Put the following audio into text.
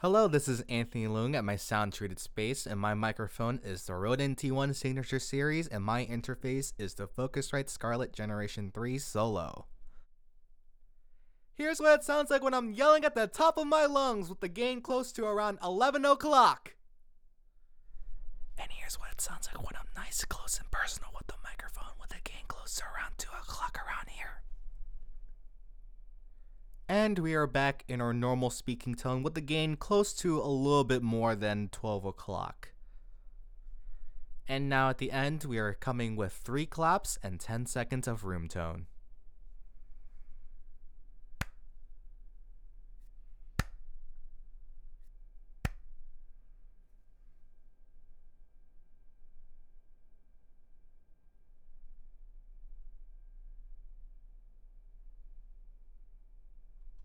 Hello, this is Anthony Leung at my sound treated space, and my microphone is the Rode NT1 Signature Series, and my interface is the Focusrite Scarlett Generation 3 Solo. Here's what it sounds like when I'm yelling at the top of my lungs with the gain close to around 11 o'clock. And here's what it sounds like when I'm nice, close, and personal with the microphone with the gain close to around 2 o'clock around here. And we are back in our normal speaking tone with the gain close to a little bit more than 12 o'clock. And now at the end, we are coming with 3 claps and 10 seconds of room tone.